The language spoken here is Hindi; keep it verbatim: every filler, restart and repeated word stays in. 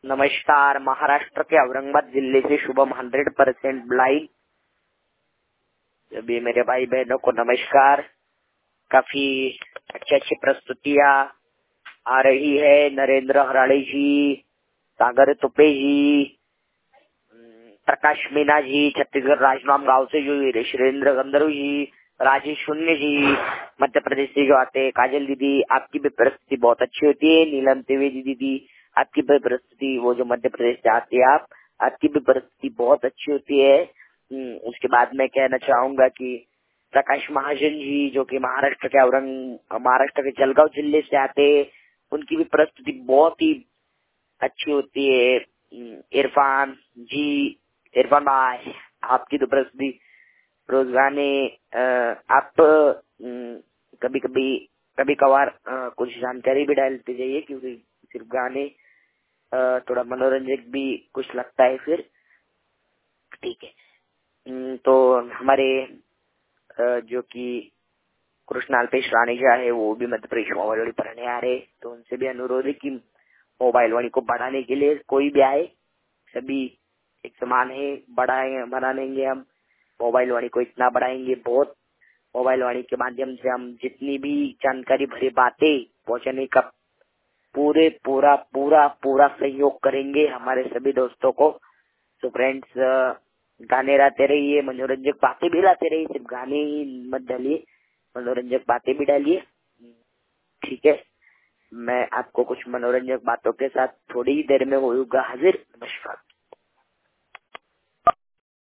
नमस्कार। महाराष्ट्र के औरंगाबाद जिले से शुभम हंड्रेड परसेंट ब्लाइंड। सभी मेरे भाई बहनों को नमस्कार। काफी अच्छी अच्छी प्रस्तुतियाँ आ रही है। नरेंद्र हराड़े जी, सागर तुपे जी, प्रकाश मीना जी, छत्तीसगढ़ राजनाम गांव से जो सुरेंद्र गंधर्व जी, राजेश शून्य जी, मध्य प्रदेश से जो आते हैं, काजल दीदी, आपकी भी प्रस्तुति बहुत अच्छी होती है। नीलम त्रिवेदी दीदी, आपकी भी प्रस्तुति, वो जो मध्य प्रदेश से आती है, आप आपकी भी प्रस्तुति बहुत अच्छी होती है। उसके बाद मैं कहना चाहूंगा कि प्रकाश महाजन जी, जो कि महाराष्ट्र के औरंग महाराष्ट्र के जलगांव जिले से आते हैं, उनकी भी प्रस्तुति बहुत ही अच्छी होती है। इरफान जी, इरफान भाई, आपकी तो प्रस्तुति रोज गाने, आप कभी कभी कभी कभार कुछ जानकारी भी डालते जाइए, क्योंकि सिर्फ गाने थोड़ा मनोरंजक भी कुछ लगता है फिर। ठीक है, तो हमारे जो कि कृष्णाल्पेश राणेजा है, वो भी मध्य प्रदेश मोबाइल वाणी पढ़ने आ रहे, तो उनसे भी अनुरोध है कि मोबाइल वाणी को बढ़ाने के लिए कोई भी आए, सभी एक समान है। बढ़ाएंगे बढ़ाएंगे हम मोबाइल वाणी को, इतना बढ़ाएंगे बहुत। मोबाइल वाणी के माध्यम से हम जितनी भी जानकारी भरी बातें पहुंचाने का पूरे पूरा पूरा पूरा सहयोग करेंगे हमारे सभी दोस्तों को। तो फ्रेंड्स, गाने लाते रहिए, मनोरंजक बातें भी लाते रहिए, सिर्फ गाने ही मत डालिए, मनोरंजक बातें भी डालिए। ठीक है, मैं आपको कुछ मनोरंजक बातों के साथ थोड़ी ही देर में होऊंगा हाजिर। नमस्कार।